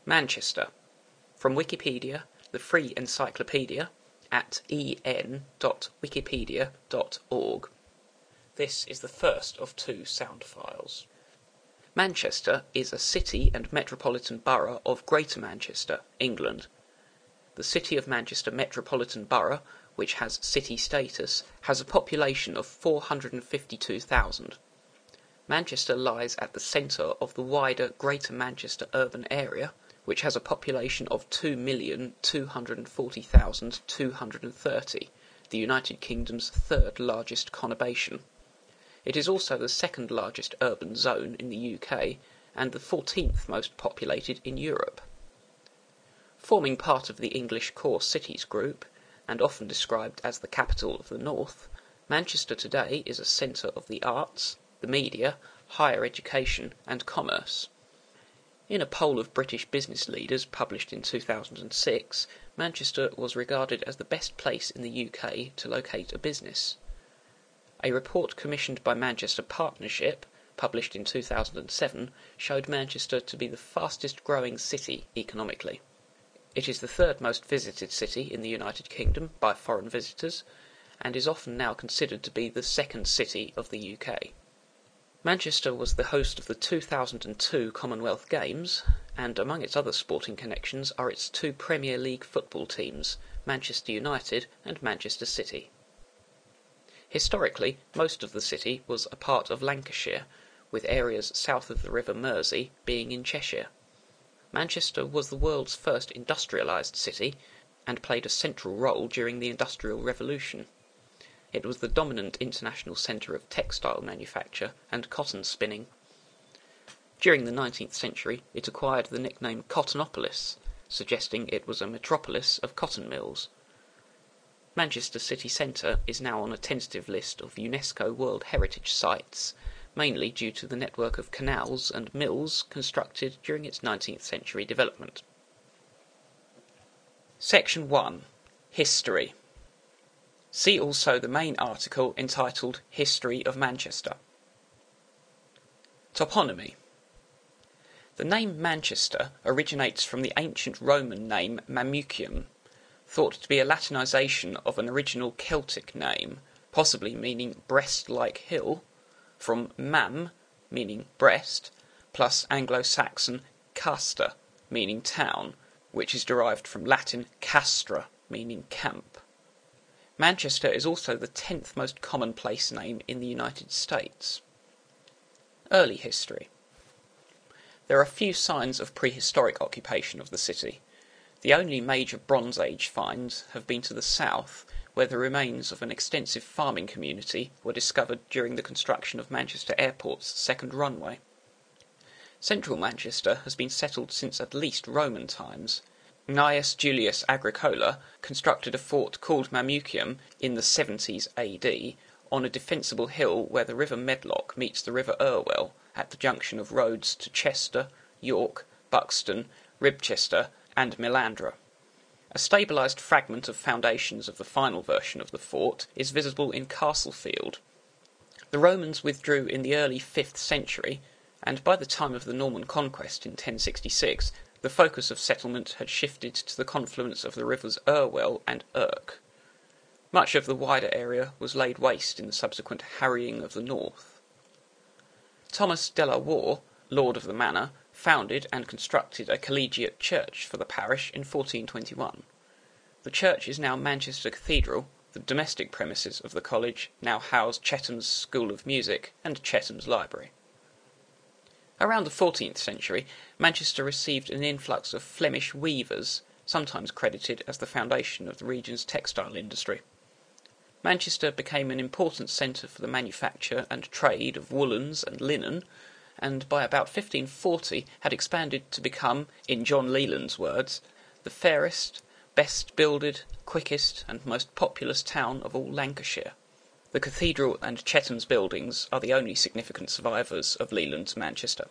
Manchester. From Wikipedia, the free encyclopedia, at en.wikipedia.org. This is the first of two sound files. Manchester is a city and metropolitan borough of Greater Manchester, England. The City of Manchester Metropolitan Borough, which has city status, has a population of 452,000. Manchester lies at the centre of the wider Greater Manchester urban area, which has a population of 2,240,230, the United Kingdom's third largest conurbation. It is also the second largest urban zone in the UK and the 14th most populated in Europe. Forming part of the English core cities group, and often described as the capital of the North, Manchester today is a centre of the arts, the media, higher education and commerce. In a poll of British business leaders published in 2006, Manchester was regarded as the best place in the UK to locate a business. A report commissioned by Manchester Partnership, published in 2007, showed Manchester to be the fastest growing city economically. It is the third most visited city in the United Kingdom by foreign visitors, and is often now considered to be the second city of the UK. Manchester was the host of the 2002 Commonwealth Games, and among its other sporting connections are its two Premier League football teams, Manchester United and Manchester City. Historically, most of the city was a part of Lancashire, with areas south of the River Mersey being in Cheshire. Manchester was the world's first industrialised city, and played a central role during the Industrial Revolution. It was the dominant international centre of textile manufacture and cotton spinning. During the 19th century, it acquired the nickname Cottonopolis, suggesting it was a metropolis of cotton mills. Manchester city centre is now on a tentative list of UNESCO World Heritage Sites, mainly due to the network of canals and mills constructed during its 19th century development. Section 1. History. See also the main article entitled History of Manchester. Toponymy. The name Manchester originates from the ancient Roman name Mamucium, thought to be a Latinisation of an original Celtic name, possibly meaning breast-like hill, from mam, meaning breast, plus Anglo-Saxon castra, meaning town, which is derived from Latin castra, meaning camp. Manchester is also the 10th most common place name in the United States. Early history. There are few signs of prehistoric occupation of the city. The only major Bronze Age finds have been to the south, where the remains of an extensive farming community were discovered during the construction of Manchester Airport's second runway. Central Manchester has been settled since at least Roman times. Gnaeus Julius Agricola constructed a fort called Mamucium in the 70s AD on a defensible hill where the River Medlock meets the River Irwell at the junction of roads to Chester, York, Buxton, Ribchester and Melandra. A stabilised fragment of foundations of the final version of the fort is visible in Castlefield. The Romans withdrew in the early 5th century, and by the time of the Norman conquest in 1066, the focus of settlement had shifted to the confluence of the rivers Irwell and Irk. Much of the wider area was laid waste in the subsequent harrying of the north. Thomas de la Warre, lord of the manor, founded and constructed a collegiate church for the parish in 1421. The church is now Manchester Cathedral. The domestic premises of the college now house Chetham's School of Music and Chetham's Library. Around the 14th century, Manchester received an influx of Flemish weavers, sometimes credited as the foundation of the region's textile industry. Manchester became an important centre for the manufacture and trade of woolens and linen, and by about 1540 had expanded to become, in John Leland's words, the fairest, best builded, quickest and most populous town of all Lancashire. The cathedral and Chetham's buildings are the only significant survivors of Leland's Manchester.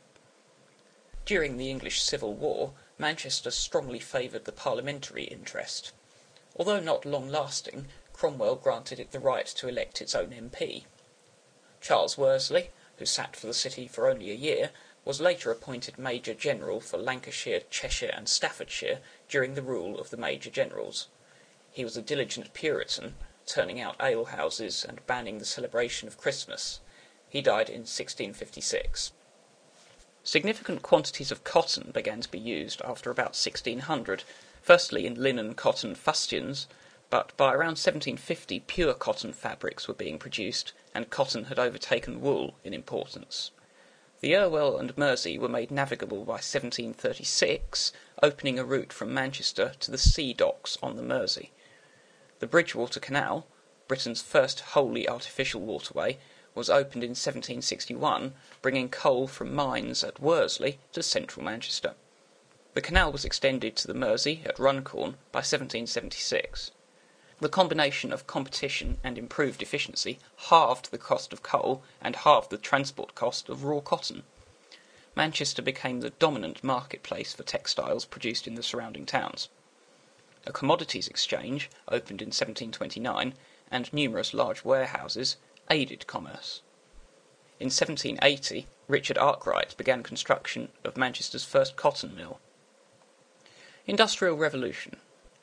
During the English Civil War, Manchester strongly favoured the parliamentary interest. Although not long-lasting, Cromwell granted it the right to elect its own MP. Charles Worsley, who sat for the city for only a year, was later appointed Major General for Lancashire, Cheshire and Staffordshire during the rule of the Major Generals. He was a diligent Puritan, turning out alehouses and banning the celebration of Christmas. He died in 1656. Significant quantities of cotton began to be used after about 1600, firstly in linen cotton fustians, but by around 1750 pure cotton fabrics were being produced, and cotton had overtaken wool in importance. The Irwell and Mersey were made navigable by 1736, opening a route from Manchester to the sea docks on the Mersey. The Bridgewater Canal, Britain's first wholly artificial waterway, was opened in 1761, bringing coal from mines at Worsley to central Manchester. The canal was extended to the Mersey at Runcorn by 1776. The combination of competition and improved efficiency halved the cost of coal and halved the transport cost of raw cotton. Manchester became the dominant marketplace for textiles produced in the surrounding towns. A commodities exchange, opened in 1729, and numerous large warehouses aided commerce. In 1780, Richard Arkwright began construction of Manchester's first cotton mill. Industrial Revolution.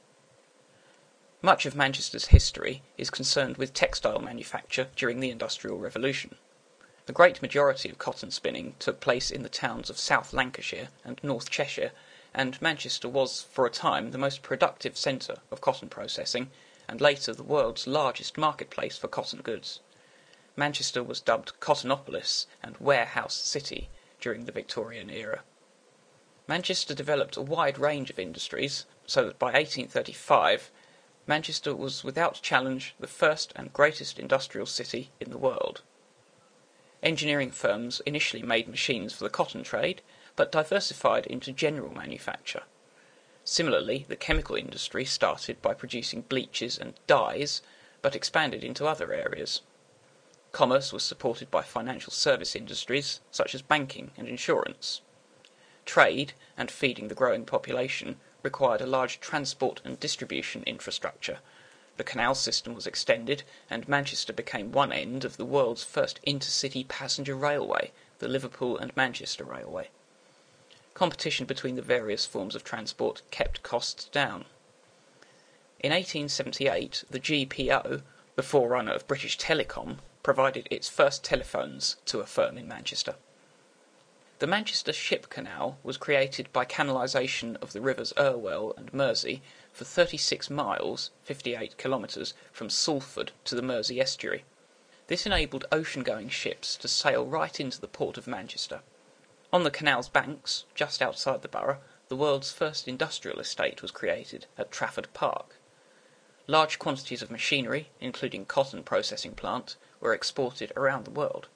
Much of Manchester's history is concerned with textile manufacture during the Industrial Revolution. The great majority of cotton spinning took place in the towns of South Lancashire and North Cheshire, and Manchester was, for a time, the most productive centre of cotton processing, and later the world's largest marketplace for cotton goods. Manchester was dubbed Cottonopolis and Warehouse City during the Victorian era. Manchester developed a wide range of industries, so that by 1835, Manchester was without challenge the first and greatest industrial city in the world. Engineering firms initially made machines for the cotton trade, but diversified into general manufacture. Similarly, the chemical industry started by producing bleaches and dyes, but expanded into other areas. Commerce was supported by financial service industries, such as banking and insurance. Trade, and feeding the growing population, required a large transport and distribution infrastructure. The canal system was extended, and Manchester became one end of the world's first intercity passenger railway, the Liverpool and Manchester Railway. Competition between the various forms of transport kept costs down. In 1878, the GPO, the forerunner of British Telecom, provided its first telephones to a firm in Manchester. The Manchester Ship Canal was created by canalisation of the rivers Irwell and Mersey for 36 miles, 58 kilometres, from Salford to the Mersey estuary. This enabled ocean-going ships to sail right into the port of Manchester. On the canal's banks, just outside the borough, the world's first industrial estate was created at Trafford Park. Large quantities of machinery, including cotton processing plant, were exported around the world.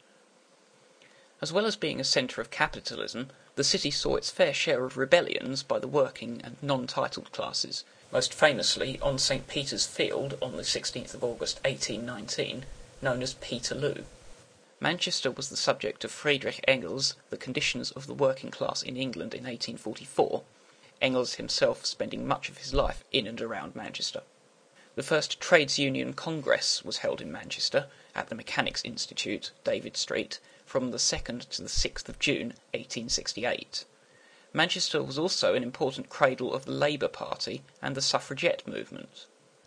As well as being a centre of capitalism, the city saw its fair share of rebellions by the working and non-titled classes, most famously on St. Peter's Field on the 16th of August 1819, known as Peterloo. Manchester was the subject of Friedrich Engels' The Conditions of the Working Class in England in 1844, Engels himself spending much of his life in and around Manchester. The first Trades Union Congress was held in Manchester, at the Mechanics' Institute, David Street, from the 2nd to the 6th of June 1868. Manchester was also an important cradle of the Labour Party and the suffragette movement.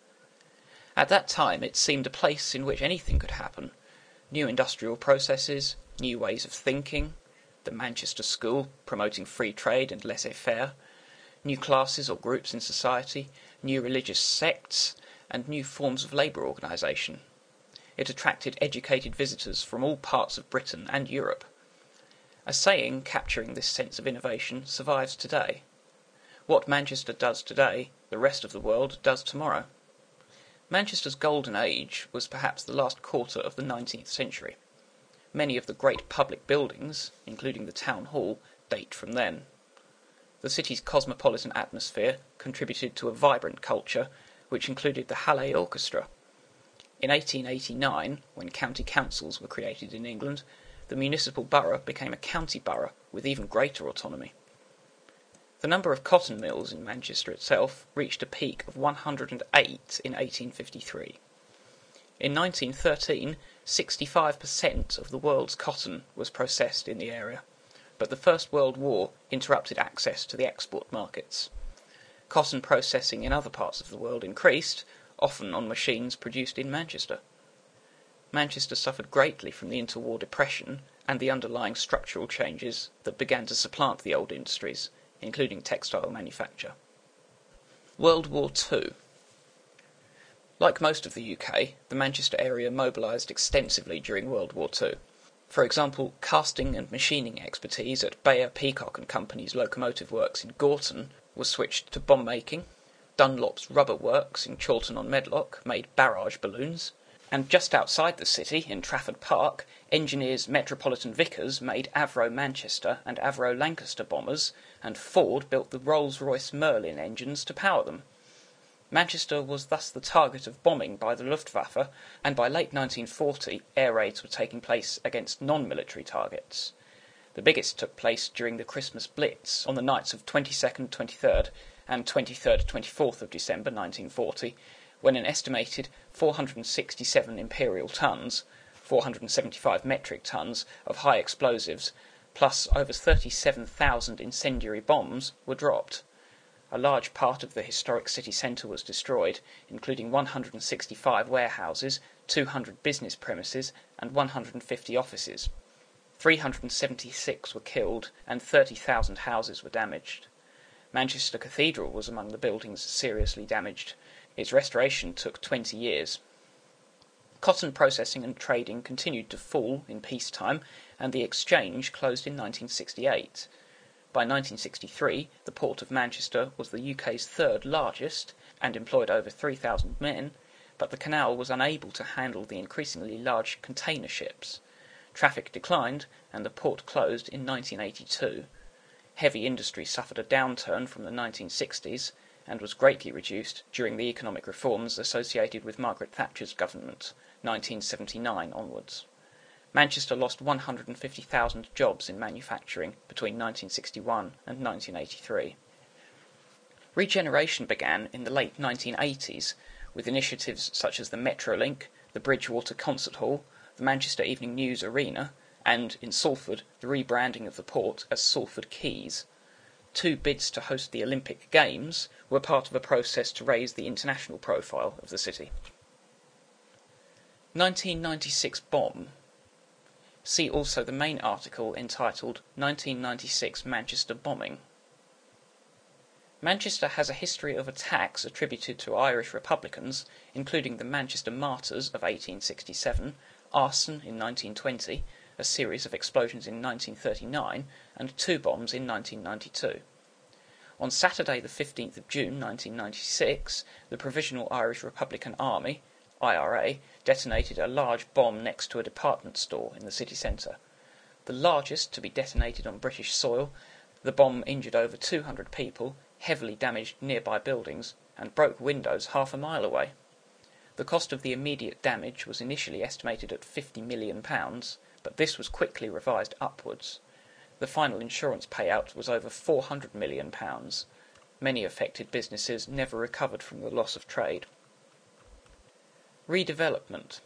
At that time it seemed a place in which anything could happen. New industrial processes, new ways of thinking, the Manchester School promoting free trade and laissez-faire, new classes or groups in society, new religious sects, and new forms of labour organisation. It attracted educated visitors from all parts of Britain and Europe. A saying capturing this sense of innovation survives today. What Manchester does today, the rest of the world does tomorrow. Manchester's golden age was perhaps the last quarter of the 19th century. Many of the great public buildings, including the town hall, date from then. The city's cosmopolitan atmosphere contributed to a vibrant culture, which included the Halle Orchestra. In 1889, when county councils were created in England, the municipal borough became a county borough with even greater autonomy. The number of cotton mills in Manchester itself reached a peak of 108 in 1853. In 1913, 65% of the world's cotton was processed in the area. but the First World War interrupted access to the export markets. Cotton processing in other parts of the world increased, often on machines produced in Manchester. Manchester suffered greatly from the interwar depression and the underlying structural changes that began to supplant the old industries, including textile manufacture. World War II. Like most of the UK, the Manchester area mobilised extensively during World War II. For example, casting and machining expertise at Bayer, Peacock and Company's locomotive works in Gorton was switched to bomb making. Dunlop's rubber works in Chorlton-on-Medlock made barrage balloons, and just outside the city, in Trafford Park, engineers Metropolitan Vickers made Avro Manchester and Avro Lancaster bombers, and Ford built the Rolls-Royce Merlin engines to power them. Manchester was thus the target of bombing by the Luftwaffe, and by late 1940 air raids were taking place against non-military targets. The biggest took place during the Christmas Blitz on the nights of 22nd, 23rd and 23rd, 24th of December 1940, when an estimated 467 imperial tons, 475 metric tons of high explosives, plus over 37,000 incendiary bombs were dropped. A large part of the historic city centre was destroyed, including 165 warehouses, 200 business premises and 150 offices. 376 were killed and 30,000 houses were damaged. Manchester Cathedral was among the buildings seriously damaged. Its restoration took 20 years. Cotton processing and trading continued to fall in peacetime, and the exchange closed in 1968. By 1963, the port of Manchester was the UK's third largest and employed over 3,000 men, but the canal was unable to handle the increasingly large container ships. Traffic declined, and the port closed in 1982. Heavy industry suffered a downturn from the 1960s and was greatly reduced during the economic reforms associated with Margaret Thatcher's government, 1979 onwards. Manchester lost 150,000 jobs in manufacturing between 1961 and 1983. Regeneration began in the late 1980s with initiatives such as the Metrolink, the Bridgewater Concert Hall, the Manchester Evening News Arena, and, in Salford, the rebranding of the port as Salford Quays. 2 bids to host the Olympic Games were part of a process to raise the international profile of the city. 1996 bomb. See also the main article entitled 1996 Manchester bombing. Manchester has a history of attacks attributed to Irish Republicans, including the Manchester Martyrs of 1867, arson in 1920, a series of explosions in 1939, and 2 bombs in 1992. On Saturday the 15th of June 1996, the Provisional Irish Republican Army, IRA, detonated a large bomb next to a department store in the city centre. The largest to be detonated on British soil, the bomb injured over 200 people, heavily damaged nearby buildings, and broke windows half a mile away. The cost of the immediate damage was initially estimated at £50 million, but this was quickly revised upwards. The final insurance payout was over £400 million. Many affected businesses never recovered from the loss of trade. Redevelopment.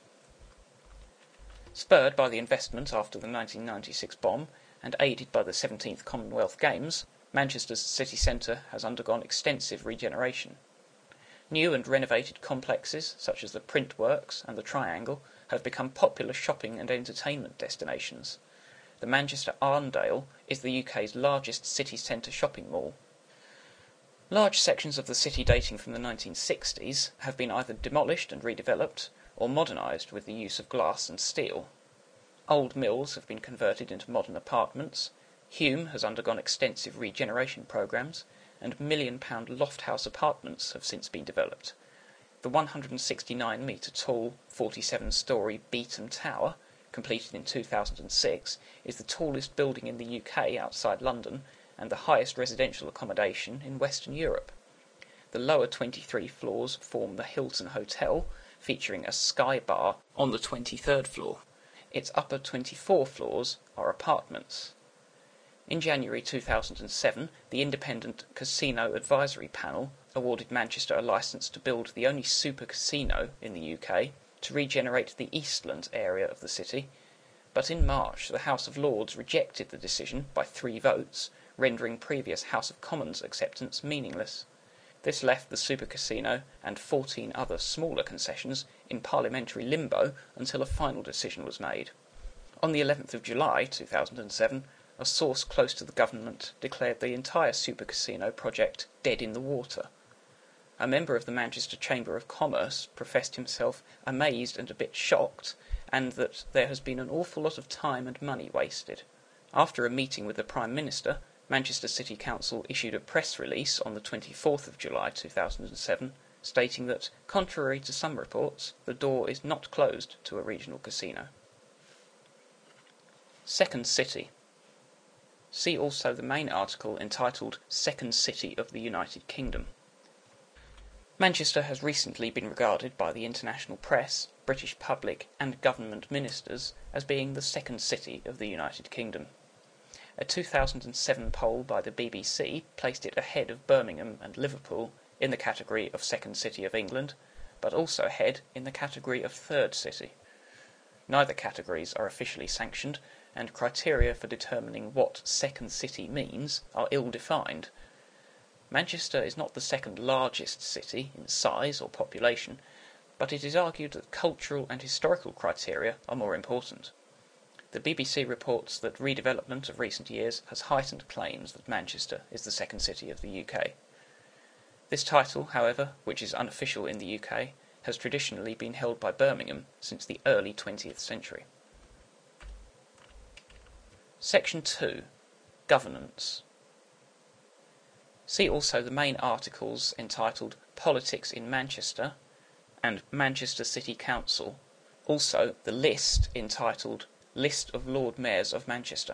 Spurred by the investment after the 1996 bomb, and aided by the 17th Commonwealth Games, Manchester's city centre has undergone extensive regeneration. New and renovated complexes, such as the Print Works and the Triangle, have become popular shopping and entertainment destinations. The Manchester Arndale is the UK's largest city centre shopping mall. Large sections of the city dating from the 1960s have been either demolished and redeveloped, or modernised with the use of glass and steel. Old mills have been converted into modern apartments, Hume has undergone extensive regeneration programmes, and £1 million loft house apartments have since been developed. The 169-metre-tall, 47-storey Beetham Tower, completed in 2006, is the tallest building in the UK outside London and the highest residential accommodation in Western Europe. The lower 23 floors form the Hilton Hotel, featuring a sky bar on the 23rd floor. Its upper 24 floors are apartments. In January 2007, the Independent Casino Advisory Panel awarded Manchester a licence to build the only super casino in the UK to regenerate the Eastlands area of the city. But in March the House of Lords rejected the decision by 3 votes, rendering previous House of Commons acceptance meaningless. This left the Super Casino and 14 other smaller concessions in parliamentary limbo until a final decision was made. On the 11th of July 2007, a source close to the government declared the entire Super Casino project dead in the water. A member of the Manchester Chamber of Commerce professed himself amazed and a bit shocked, and that there has been an awful lot of time and money wasted. After a meeting with the Prime Minister, Manchester City Council issued a press release on the 24th of July 2007, stating that, contrary to some reports, the door is not closed to a regional casino. Second City. See also the main article entitled Second City of the United Kingdom. Manchester has recently been regarded by the international press, British public and government ministers as being the second city of the United Kingdom. A 2007 poll by the BBC placed it ahead of Birmingham and Liverpool in the category of second city of England, but also ahead in the category of third city. Neither categories are officially sanctioned, and criteria for determining what second city means are ill-defined. Manchester is not the second largest city in size or population, but it is argued that cultural and historical criteria are more important. The BBC reports that redevelopment of recent years has heightened claims that Manchester is the second city of the UK. This title, however, which is unofficial in the UK, has traditionally been held by Birmingham since the early 20th century. Section 2. Governance. See also the main articles entitled Politics in Manchester and Manchester City Council, also the list entitled List of Lord Mayors of Manchester.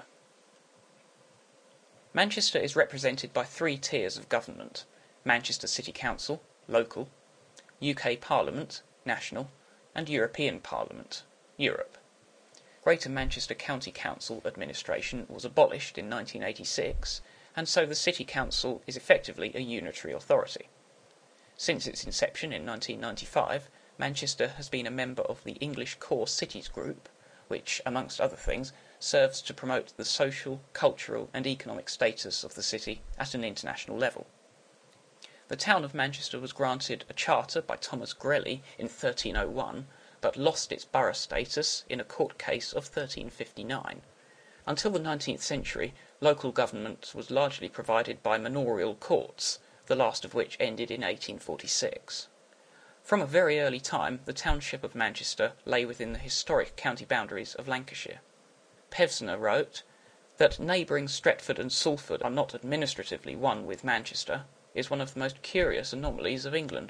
Manchester is represented by 3 tiers of government: Manchester City Council, local, UK Parliament, national, and European Parliament, Europe. Greater Manchester County Council administration was abolished in 1986, and so the City Council is effectively a unitary authority. Since its inception in 1995, Manchester has been a member of the English Core Cities Group, which, amongst other things, serves to promote the social, cultural and economic status of the city at an international level. The town of Manchester was granted a charter by Thomas Grelly in 1301, but lost its borough status in a court case of 1359. Until the 19th century, local government was largely provided by manorial courts, the last of which ended in 1846. From a very early time, the township of Manchester lay within the historic county boundaries of Lancashire. Pevsner wrote that neighbouring Stretford and Salford are not administratively one with Manchester is one of the most curious anomalies of England.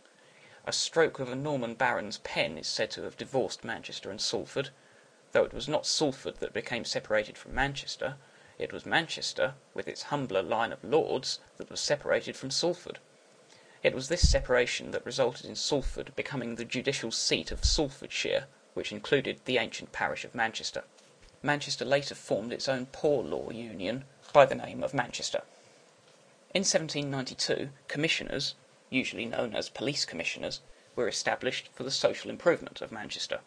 A stroke of a Norman baron's pen is said to have divorced Manchester and Salford, though it was not Salford that became separated from Manchester, it was Manchester, with its humbler line of lords, that was separated from Salford. It was this separation that resulted in Salford becoming the judicial seat of Salfordshire, which included the ancient parish of Manchester. Manchester later formed its own poor law union by the name of Manchester. In 1792, commissioners, usually known as police commissioners, were established for the social improvement of Manchester.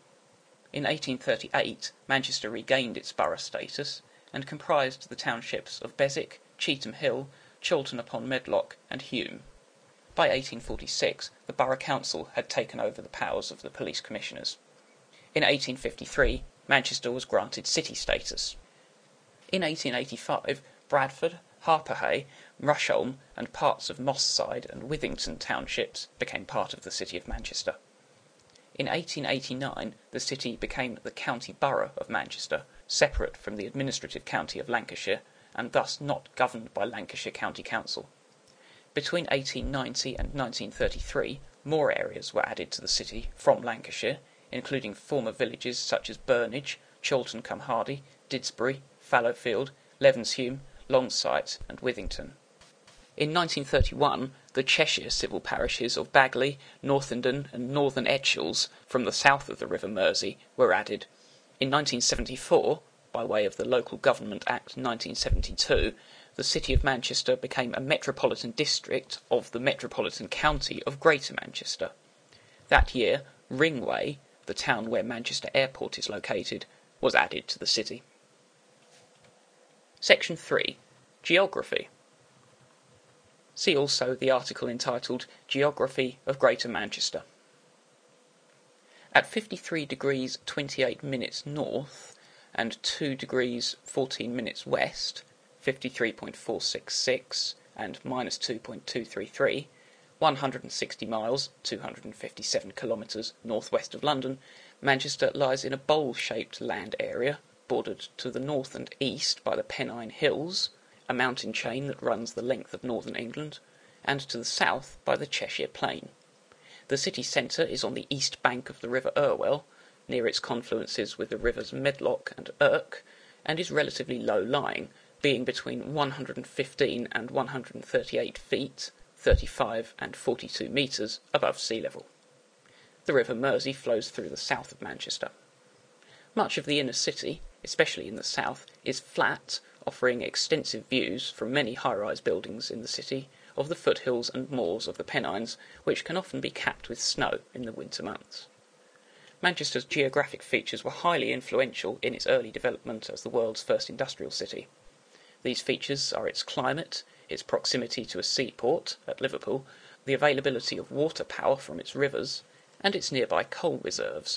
In 1838, Manchester regained its borough status and comprised the townships of Beswick, Cheetham Hill, Chiltern upon Medlock and Hulme. By 1846, the borough council had taken over the powers of the police commissioners. In 1853, Manchester was granted city status. In 1885, Bradford, Harperhay, Rusholme and parts of Moss Side and Withington townships became part of the city of Manchester. In 1889, the city became the county borough of Manchester, separate from the administrative county of Lancashire, and thus not governed by Lancashire County Council. Between 1890 and 1933, more areas were added to the city from Lancashire, including former villages such as Burnage, Chiltern-cum-Hardy, Didsbury, Fallowfield, Levenshume, Longsight and Withington. In 1931, the Cheshire civil parishes of Bagley, Northenden and Northern Etchells from the south of the River Mersey were added. In 1974, by way of the Local Government Act 1972, the City of Manchester became a metropolitan district of the Metropolitan County of Greater Manchester. That year, Ringway, the town where Manchester Airport is located, was added to the city. Section 3. Geography. See also the article entitled Geography of Greater Manchester. At 53 degrees 28 minutes north and 2 degrees 14 minutes west, 53.466 and minus 2.233, 160 miles, 257 kilometres northwest of London, Manchester lies in a bowl-shaped land area, bordered to the north and east by the Pennine Hills, a mountain chain that runs the length of northern England, and to the south by the Cheshire Plain. The city centre is on the east bank of the River Irwell, near its confluences with the rivers Medlock and Irk, and is relatively low-lying, being between 115 and 138 feet, 35 and 42 metres above sea level. The River Mersey flows through the south of Manchester. Much of the inner city, especially in the south, is flat, offering extensive views from many high-rise buildings in the city of the foothills and moors of the Pennines, which can often be capped with snow in the winter months. Manchester's geographic features were highly influential in its early development as the world's first industrial city. These features are its climate, its proximity to a seaport at Liverpool, the availability of water power from its rivers, and its nearby coal reserves.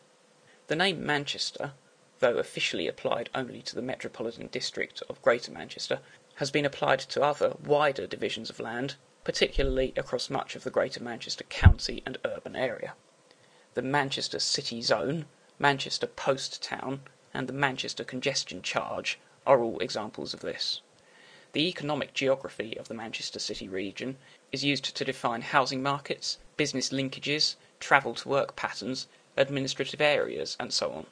The name Manchester, though officially applied only to the metropolitan district of Greater Manchester, has been applied to other, wider divisions of land, particularly across much of the Greater Manchester county and urban area. The Manchester City Zone, Manchester Post Town, and the Manchester Congestion Charge are all examples of this. The economic geography of the Manchester City region is used to define housing markets, business linkages, travel-to-work patterns, administrative areas, and so on.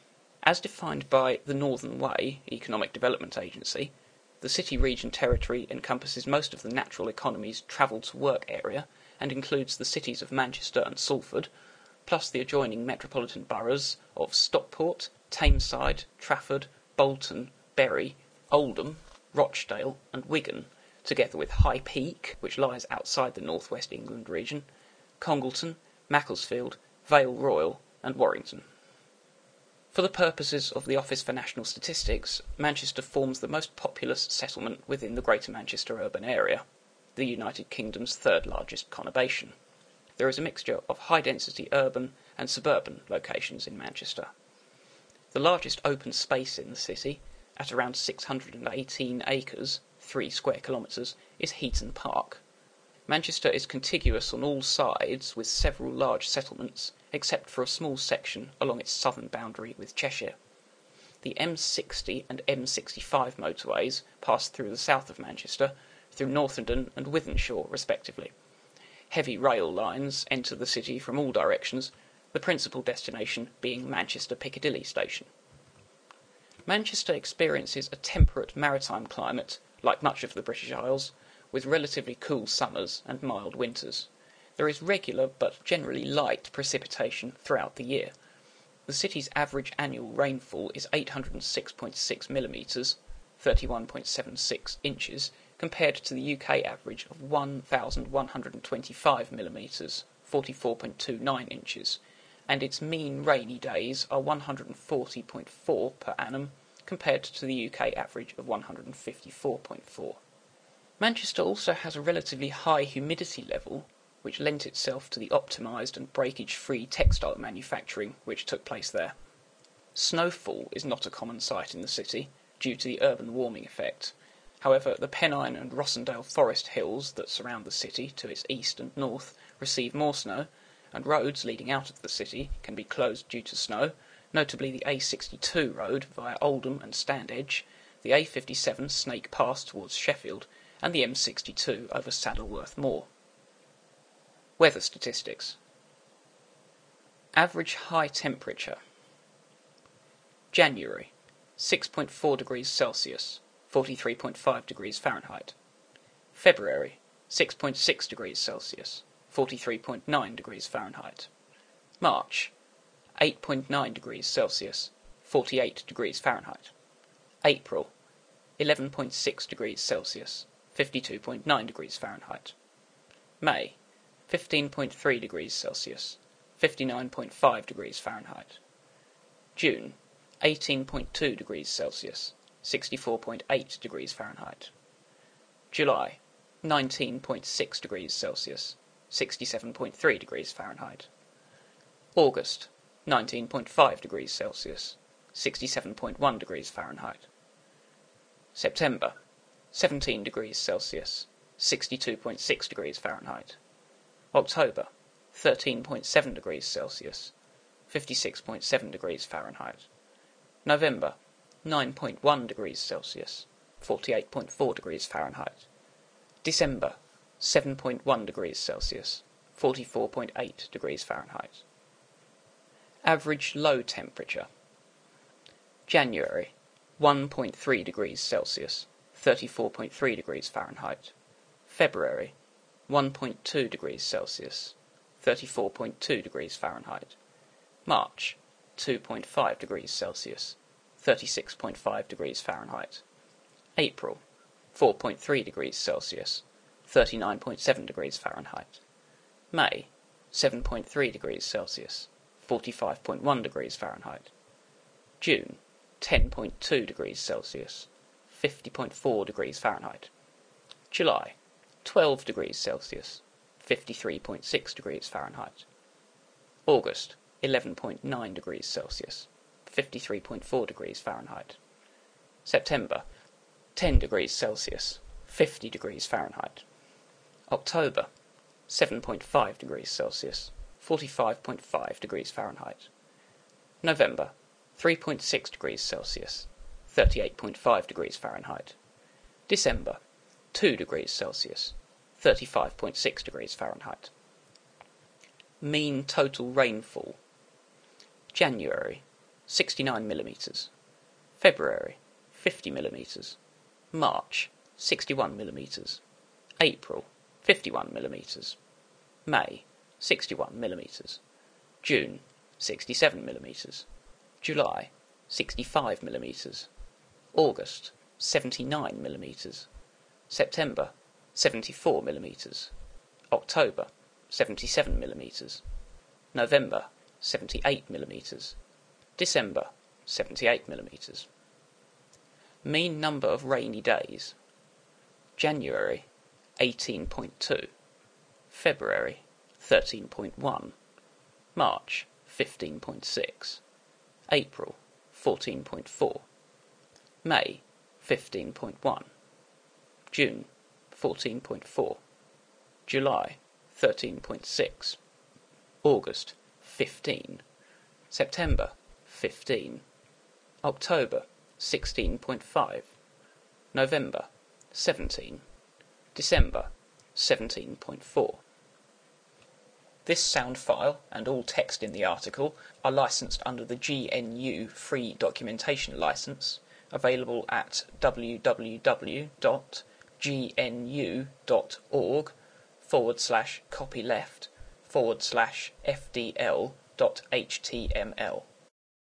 As defined by the Northern Way Economic Development Agency, the city region territory encompasses most of the natural economy's travel-to-work area and includes the cities of Manchester and Salford, plus the adjoining metropolitan boroughs of Stockport, Tameside, Trafford, Bolton, Bury, Oldham, Rochdale and Wigan, together with High Peak, which lies outside the North West England region, Congleton, Macclesfield, Vale Royal and Warrington. For the purposes of the Office for National Statistics, Manchester forms the most populous settlement within the Greater Manchester urban area, the United Kingdom's third largest conurbation. There is a mixture of high-density urban and suburban locations in Manchester. The largest open space in the city, at around 618 acres, 3 square kilometres, is Heaton Park. Manchester is contiguous on all sides with several large settlements, except for a small section along its southern boundary with Cheshire. The M60 and M65 motorways pass through the south of Manchester, through Northenden and Wythenshawe respectively. Heavy rail lines enter the city from all directions, the principal destination being Manchester Piccadilly Station. Manchester experiences a temperate maritime climate, like much of the British Isles, with relatively cool summers and mild winters. There is regular but generally light precipitation throughout the year. The city's average annual rainfall is 806.6 millimetres, 31.76 inches, compared to the UK average of 1,125 millimetres, 44.29 inches, and its mean rainy days are 140.4 per annum, compared to the UK average of 154.4. Manchester also has a relatively high humidity level, which lent itself to the optimised and breakage-free textile manufacturing which took place there. Snowfall is not a common sight in the city, due to the urban warming effect. However, the Pennine and Rossendale Forest hills that surround the city to its east and north receive more snow, and roads leading out of the city can be closed due to snow, notably the A62 road via Oldham and Standedge, the A57 Snake Pass towards Sheffield, and the M62 over Saddleworth Moor. Weather statistics. Average high temperature. January, 6.4 degrees Celsius, 43.5 degrees Fahrenheit. February, 6.6 degrees Celsius, 43.9 degrees Fahrenheit. March, 8.9 degrees Celsius, 48 degrees Fahrenheit. April, 11.6 degrees Celsius, 52.9 degrees Fahrenheit. May, 15.3 degrees Celsius, 59.5 degrees Fahrenheit. June, 18.2 degrees Celsius, 64.8 degrees Fahrenheit. July, 19.6 degrees Celsius, 67.3 degrees Fahrenheit. August, 19.5 degrees Celsius, 67.1 degrees Fahrenheit. September, 17 degrees Celsius, 62.6 degrees Fahrenheit. October, 13.7 degrees Celsius, 56.7 degrees Fahrenheit. November, 9.1 degrees Celsius, 48.4 degrees Fahrenheit. December, 7.1 degrees Celsius, 44.8 degrees Fahrenheit. Average low temperature. January, 1.3 degrees Celsius, 34.3 degrees Fahrenheit. February, 1.2 degrees Celsius, 34.2 degrees Fahrenheit. March, 2.5 degrees Celsius, 36.5 degrees Fahrenheit. April, 4.3 degrees Celsius, 39.7 degrees Fahrenheit. May, 7.3 degrees Celsius, 45.1 degrees Fahrenheit. June, 10.2 degrees Celsius, 50.4 degrees Fahrenheit. July, 12 degrees Celsius, 53.6 degrees Fahrenheit. August, 11.9 degrees Celsius, 53.4 degrees Fahrenheit. September, 10 degrees Celsius, 50 degrees Fahrenheit. October, 7.5 degrees Celsius, 45.5 degrees Fahrenheit. November, 3.6 degrees Celsius, 38.5 degrees Fahrenheit. December, 2 degrees Celsius, 35.6 degrees Fahrenheit. Mean total rainfall. January, 69 millimetres. February, 50 millimetres. March, 61 millimetres. April, 51 millimetres. May, 61 millimetres. June, 67 millimetres. July, 65 millimetres. August, 79 millimetres. September, 74 millimetres. October, 77 millimetres. November, 78 millimetres. December, 78 millimetres. Mean number of rainy days. January, 18.2. February, 13.1. March, 15.6. April, 14.4. May, 15.1. June, 14.4. July, 13.6. August, 15. September, 15. October, 16.5. November, 17. December, 17.4. This sound file and all text in the article are licensed under the GNU Free Documentation License, available at www.gnu.org/copyleft/FDL.html.